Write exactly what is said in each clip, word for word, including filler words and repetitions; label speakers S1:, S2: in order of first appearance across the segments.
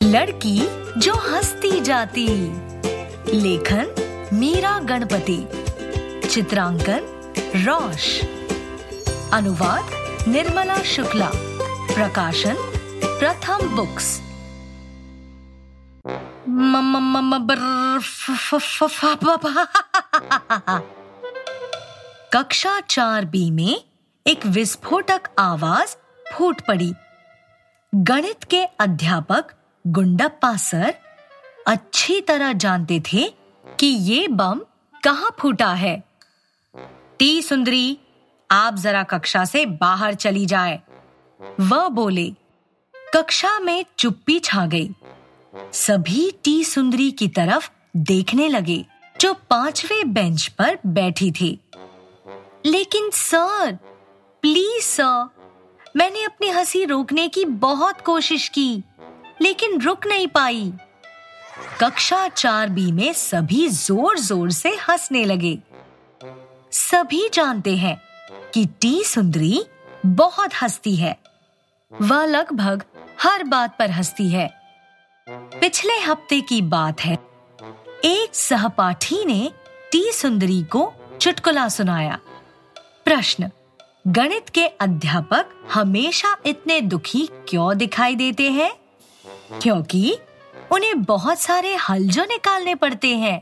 S1: लड़की जो हंसती जाती। लेखन मीरा गणपति। चित्रांकन रौश। अनुवाद निर्मला शुक्ला। प्रकाशन प्रथम बुक्स। कक्षा चार बी में एक विस्फोटक आवाज फूट पड़ी। गणित के अध्यापक गुंडप्पा सर अच्छी तरह जानते थे कि ये बम कहाँ फूटा है। टी सुंदरी, आप जरा कक्षा से बाहर चली जाए, वह बोले। कक्षा में चुप्पी छा गई। सभी टी सुंदरी की तरफ देखने लगे जो पांचवें बेंच पर बैठी थी। लेकिन सर, प्लीज सर, मैंने अपनी हंसी रोकने की बहुत कोशिश की, लेकिन रुक नहीं पाई। कक्षा चार बी में सभी जोर जोर से हंसने लगे। सभी जानते हैं कि टी सुंदरी बहुत हंसती है। वह लगभग हर बात पर हंसती है। पिछले हफ्ते की बात है, एक सहपाठी ने टी सुंदरी को चुटकुला सुनाया। प्रश्न: गणित के अध्यापक हमेशा इतने दुखी क्यों दिखाई देते हैं? क्योंकि उन्हें बहुत सारे हलजो निकालने पड़ते हैं।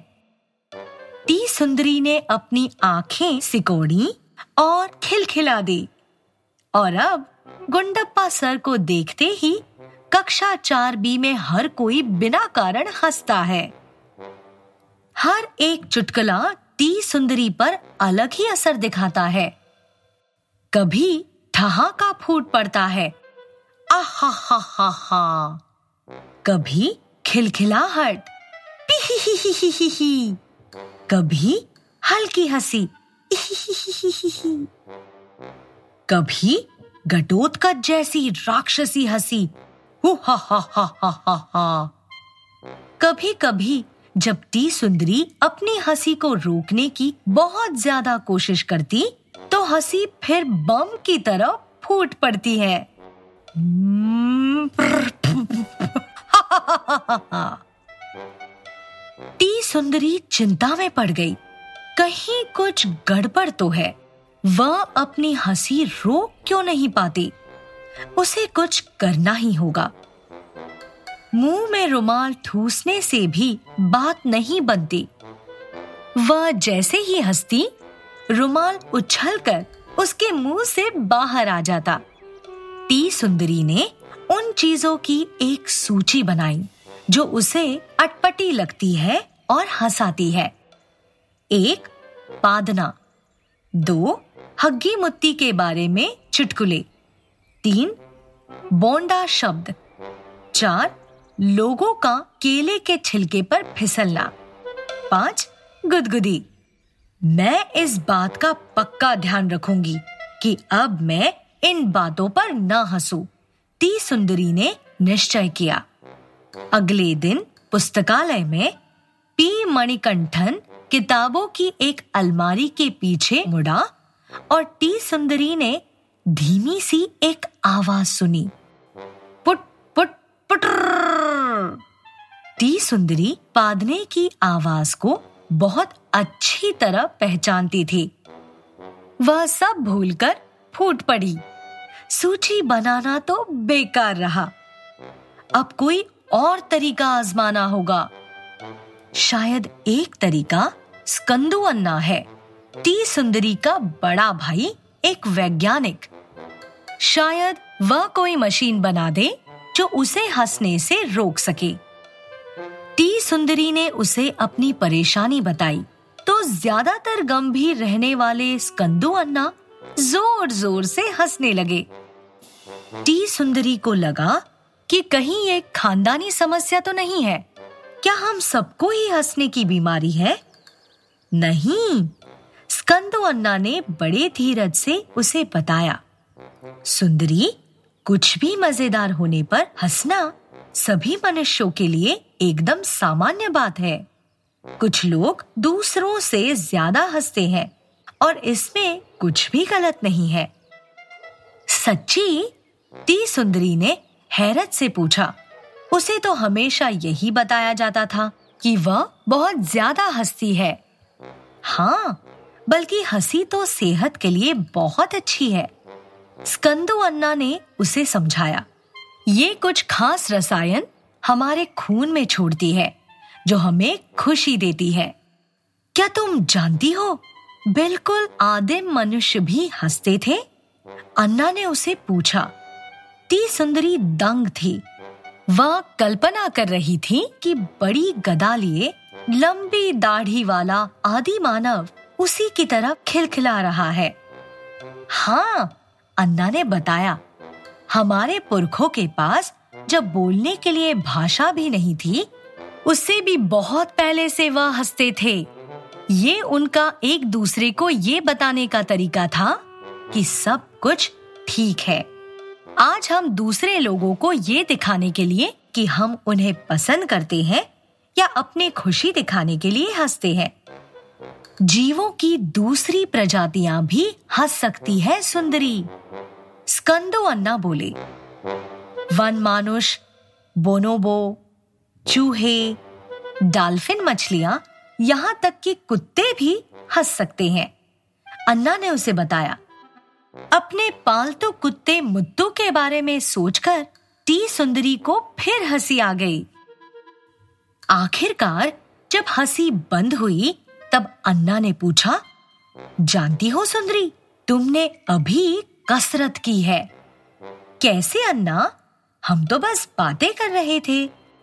S1: टी सुंदरी ने अपनी आंखें सिकोड़ी और खिलखिला दी। और अब गुंडप्पा सर को देखते ही कक्षा चार बी में हर कोई बिना कारण हंसता है। हर एक चुटकुला टी सुंदरी पर अलग ही असर दिखाता है। कभी ठहाका फूट पड़ता है, आहा हा हा हा। कभी खिलखिलाहट, पीहिहिहिहिहि। कभी हल्की हंसी, इहिहिहिहिहि। कभी घटोत्कच जैसी राक्षसी हंसी, हु हा हा हा हा हा हा। कभी कभी जब टी सुंदरी अपनी हंसी को रोकने की बहुत ज्यादा कोशिश करती तो हंसी फिर बम की तरह फूट पड़ती है। टी सुंदरी चिंता में पड़ गई। कहीं कुछ गड़बड़ तो है। वह अपनी हंसी रोक क्यों नहीं पाती? उसे कुछ करना ही होगा। मुंह में रुमाल ठूसने से भी बात नहीं बनती। वह जैसे ही हंसती, रुमाल उछलकर उसके मुंह से बाहर आ जाता। टी सुंदरी ने उन चीजों की एक सूची बनाई जो उसे अटपटी लगती है और हंसाती है। एक, पादना। दो, हग्गी मुत्ती के बारे में चुटकुले। तीन, बोंडा शब्द। चार, लोगों का केले के छिलके पर फिसलना। पांच, गुदगुदी। मैं इस बात का पक्का ध्यान रखूंगी कि अब मैं इन बातों पर न हंसूं, टी सुंदरी ने निश्चय किया। अगले दिन पुस्तकालय में पी मणिकंठन किताबों की एक अलमारी के पीछे मुड़ा और टी सुंदरी ने धीमी सी एक आवाज सुनी, पुट पुट पुटर। टी सुंदरी पादने की आवाज को बहुत अच्छी तरह पहचानती थी। वह सब भूलकर फूट पड़ी। सूची बनाना तो बेकार रहा। अब कोई और तरीका आजमाना होगा। शायद एक तरीका स्कंदू अन्ना है, टी सुंदरी का बड़ा भाई, एक वैज्ञानिक। शायद वह कोई मशीन बना दे जो उसे हंसने से रोक सके। टी सुंदरी ने उसे अपनी परेशानी बताई तो ज्यादातर गंभीर रहने वाले स्कंदू अन्ना जोर जोर से हंसने लगे। टी सुंदरी को लगा कि कहीं एक खानदानी समस्या तो नहीं है। क्या हम सबको ही हंसने की बीमारी है? नहीं, स्कंदू अन्ना ने बड़े धीरज से उसे बताया। सुंदरी, कुछ भी मजेदार होने पर हंसना सभी मनुष्यों के लिए एकदम सामान्य बात है। कुछ लोग दूसरों से ज्यादा हंसते हैं और इसमें कुछ भी गलत नहीं है। सच्ची? टी सुंदरी ने हैरत से पूछा। उसे तो हमेशा यही बताया जाता था कि वह बहुत ज्यादा हंसती है। हाँ, बल्कि हंसी तो सेहत के लिए बहुत अच्छी है। स्कंदू अन्ना ने उसे समझाया, ये कुछ खास रसायन हमारे खून में छोड़ती है जो हमें खुशी देती है। क्या तुम जानती हो, बिल्कुल आदिम मनुष्य भी हंसते थे? अन्ना ने उसे पूछा। टी सुंदरी दंग थी। वह कल्पना कर रही थी कि बड़ी गदा लिए लंबी दाढ़ी वाला आदि मानव उसी की तरफ खिलखिला रहा है। हाँ, अन्ना ने बताया, हमारे पुरखों के पास जब बोलने के लिए भाषा भी नहीं थी, उससे भी बहुत पहले से वह हंसते थे। ये उनका एक दूसरे को ये बताने का तरीका था कि सब कुछ ठीक है। आज हम दूसरे लोगों को ये दिखाने के लिए कि हम उन्हें पसंद करते हैं या अपनी खुशी दिखाने के लिए हंसते हैं। जीवों की दूसरी प्रजातियां भी हंस सकती है सुंदरी। स्कंदो अन्ना बोले। वन मानुष, बोनोबो, चूहे, डॉल्फिन मछलियां, यहाँ तक कि कुत्ते भी हंस सकते हैं। अन्ना ने उसे बताया। अपने पालतू कुत्ते मुत्तू के बारे में सोचकर टी सुंदरी को फिर हंसी आ गई। आखिरकार जब हंसी बंद हुई तब अन्ना ने पूछा, जानती हो सुंदरी, तुमने अभी कसरत की है। कैसे अन्ना? हम तो बस बातें कर रहे थे।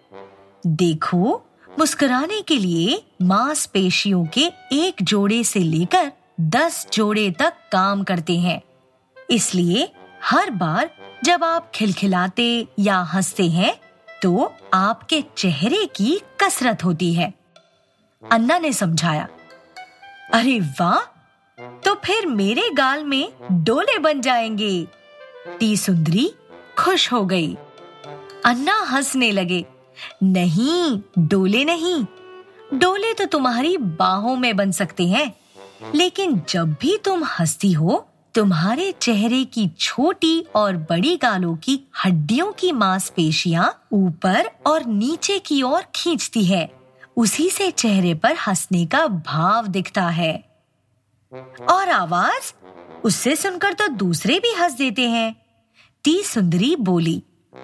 S1: देखो, मुस्कुराने के लिए मांसपेशियों के एक जोड़े से लेकर दस जोड़े तक काम करते हैं। इसलिए हर बार जब आप खिलखिलाते या हंसते हैं तो आपके चेहरे की कसरत होती है। अन्ना ने समझाया। अरे वाह, तो फिर मेरे गाल में डोले बन जाएंगे। टी सुंदरी खुश हो गई। अन्ना हंसने लगे। नहीं, डोले नहीं, डोले तो तुम्हारी बाहों में बन सकते हैं, लेकिन जब भी तुम हंसती हो, तुम्हारे चेहरे की छोटी और बड़ी गालों की हड्डियों की मांसपेशियां ऊपर और नीचे की ओर खींचती है। उसी से चेहरे पर हंसने का भाव दिखता है। और आवाज, उससे सुनकर तो दूसरे भी हंस देते हैं। टी सुंदरी बोली।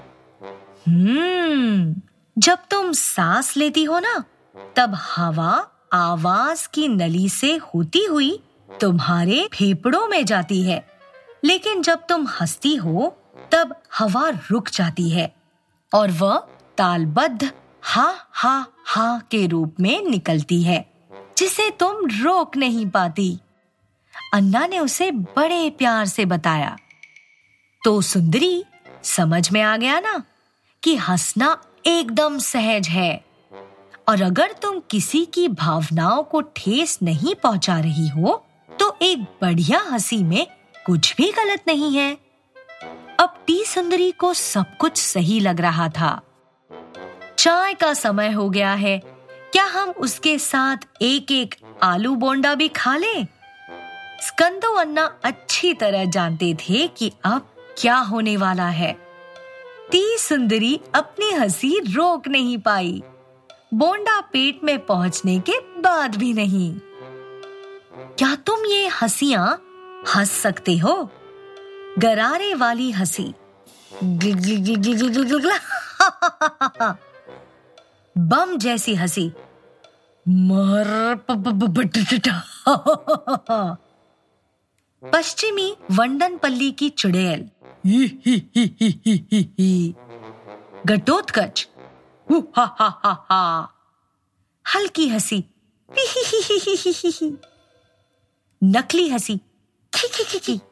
S1: हम्म, जब तुम सांस लेती हो ना, तब हवा आवाज की नली से होती हुई तुम्हारे फेफड़ों में जाती है, लेकिन जब तुम हंसती हो तब हवा रुक जाती है और वह तालबद्ध हा हा हा के रूप में निकलती है, जिसे तुम रोक नहीं पाती। अन्ना ने उसे बड़े प्यार से बताया। तो सुंदरी, समझ में आ गया ना कि हंसना एकदम सहज है, और अगर तुम किसी की भावनाओं को ठेस नहीं पहुंचा रही हो तो एक बढ़िया हंसी में कुछ भी गलत नहीं है। अब टी सुंदरी को सब कुछ सही लग रहा था। चाय का समय हो गया है, क्या हम उसके साथ एक एक आलू बोंडा भी खा लें? स्कंदो अन्ना अच्छी तरह जानते थे कि अब क्या होने वाला है। टी सुंदरी अपनी हंसी रोक नहीं पाई, बोंडा पेट में पहुंचने के बाद भी नहीं। क्या तुम ये हंसियां हंस सकते हो? गरारे वाली हंसी, बम जैसी हंसी, पश्चिमी वंडनपल्ली की चुड़ैल, घटोत्कच, हल्की हंसी, नकली हंसी,